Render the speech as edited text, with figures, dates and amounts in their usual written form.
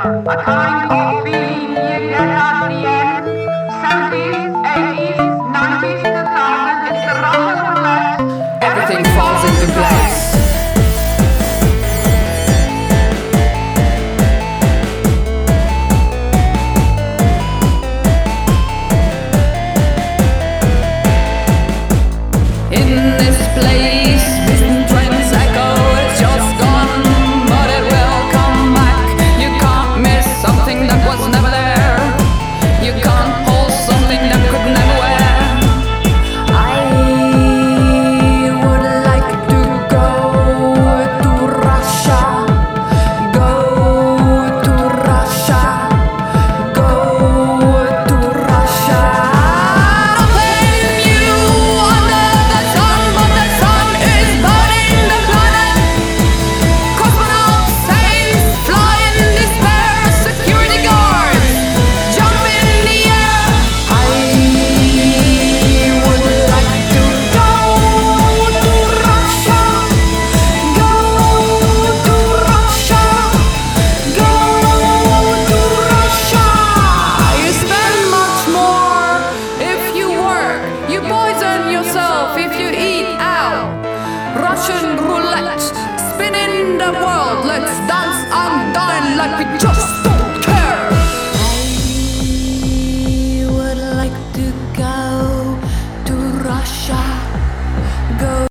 A kind of feeling you get at the end. 70s, 80s, 90s, 2000s, it's the Russian roulette. Everything falls into place. In this place, distant trends echo, it's just gone, but it will come back. You can't miss something that was never there. You can't hold something that could never wear. I would like to go to Russia, go to Russia, go to Russia. I'll blame you under the sun, but the sun is burning the planet. Cosmonauts, saints, fly in despair. Security guards, jump in the air. I would like to go to Russia, go to Russia, go to Russia. You spend much more if you work. You poison yourself if you eat out. Russian roulette, spinning the world. Let's dance and dine like we just